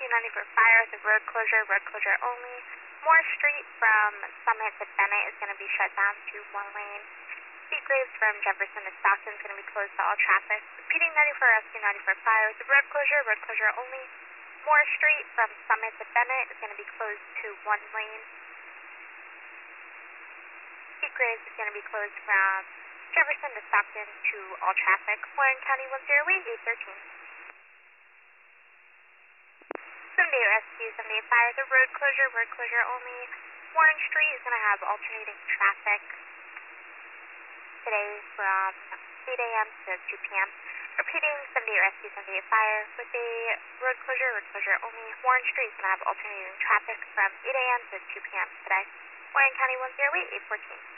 SU-94 fire with a road closure only. Moore Street from Summit to Bennett is going to be shut down to one lane. Seagraves from Jefferson to Stockton is going to be closed to all traffic. Repeating 94 SU-94 fire with a road closure only. Moore Street from Summit to Bennett is going to be closed to one lane. Seagraves is going to be closed from Jefferson to Stockton to all traffic. Warren County 108, 813. 78 Rescue, 78 fire with a road closure only. Warren Street is going to have alternating traffic today from 8 a.m. to 2 p.m. Repeating 78 Rescue, 78 fire with a road closure only. Warren Street is going to have alternating traffic from 8 a.m. to 2 p.m. today. Warren County 108, 814.